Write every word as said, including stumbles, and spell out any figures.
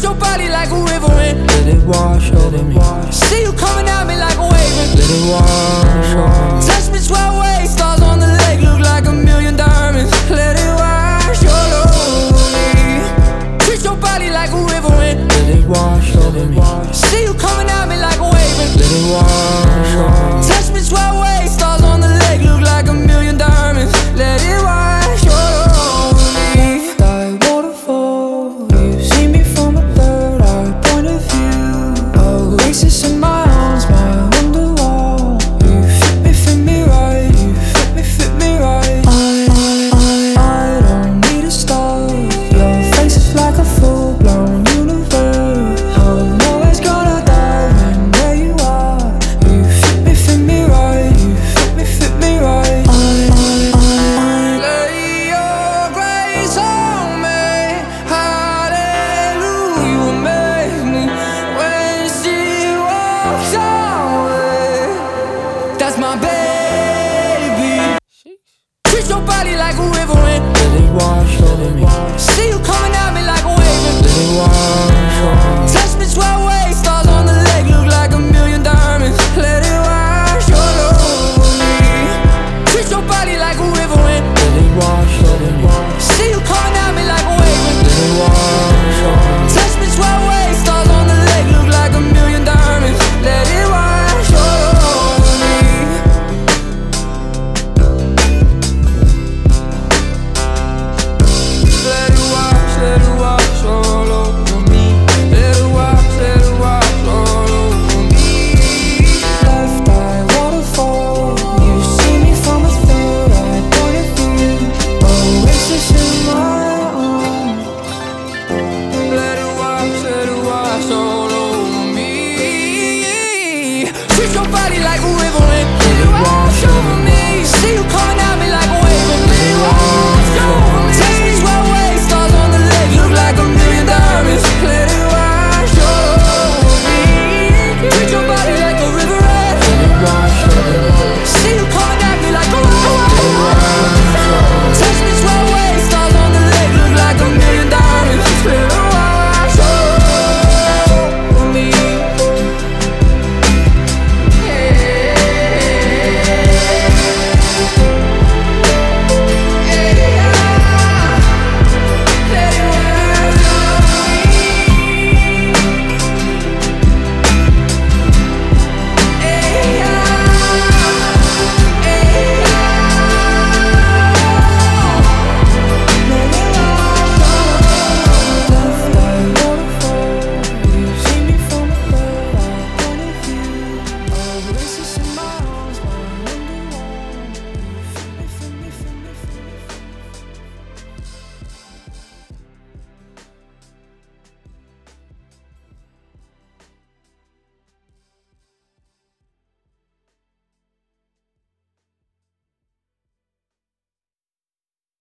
your body like a river and let it wash over me. see you coming at me like a wave and Let it wash over me. touch me twelve ways, stars on the lake look like a million diamonds. Let it wash all over me. Treat your body like a river and let it wash over me. see you coming at me like a wave and let it wash